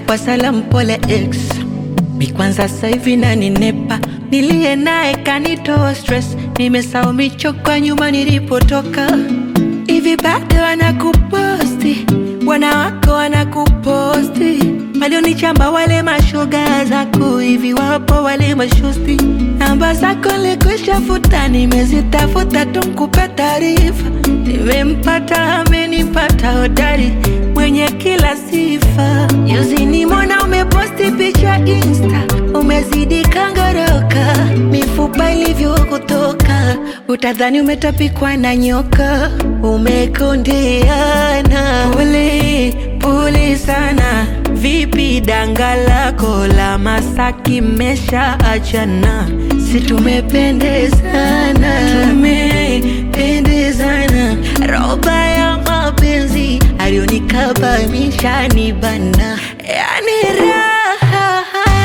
nakupa salamu pole ex. Mi kwanza sasa hivi naninepa, nilie naye kanitoa stress. Nimesahau michoko nyuma nilipotoka. Hivi bado wanakuposti, wanawako wanakuposti. Walionichamba wale mashoga zako, hivi wapo wale mashosti. Namba zako nilikwishafuta, nimezitafuta tu nikupe taarifa. Nimempata amenipata hodari, mwenye kila sifa. Juzi nimeona umeposti picha Insta, umezidi kangoroka. Mifupa ilivyokutoka, utadhani umetapikwa na nyoka. Umekondeana, pole sana. Vipi danga lako la Masaki mesha achana? Si tumependezana, tumependezana. Roba ya mapenzi alionikaba mishani bana, yani raha.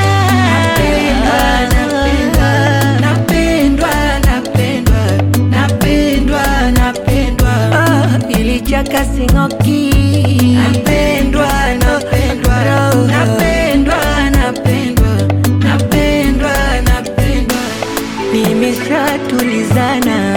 Napendwa, ilichaka singoki. Napendwa, nimeshatulizana.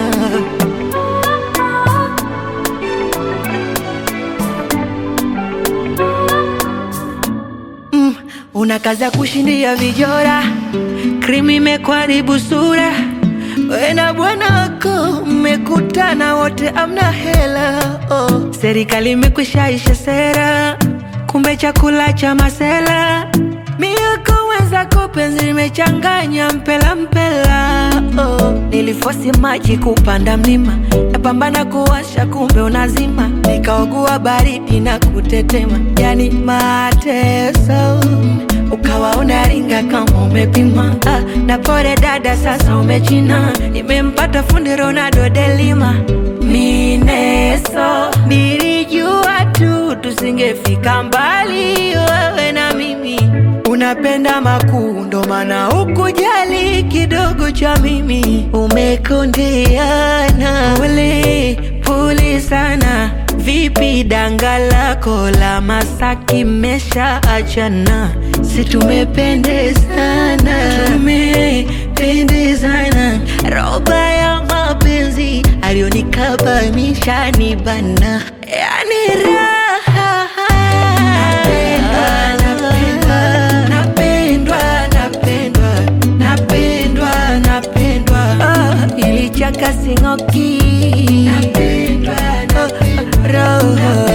Unakaza kushindia vijora, krimi imekuharibu sura. We na bwana wako mmekutana wote amna hela. Serikali imekwishaisha sera, kumbe chakula cha masela. Mioko wenzako penzi limechanganya mpela. Nilifosi maji kupanda mlima, napambana kuwasha kumbe unazima. Nikaogua baridi na kutetema, yani mateso. Ukawa unaringa kama umepima. Na pole dada sasa umechina, nimempata fundi Ronaldo de Lima. Mineso, nilijua tu tusingefika mbali wewe na mimi. Unapenda makundo mana ukujali kidogo cha mimi. Umekondeana, pole sana. Vipi danga lako la Masaki mesha achana? Si tumependezana, Roba ya mapenzi alionikaba mishani bana, yani raha. Ilichaka singoki. Napendwa.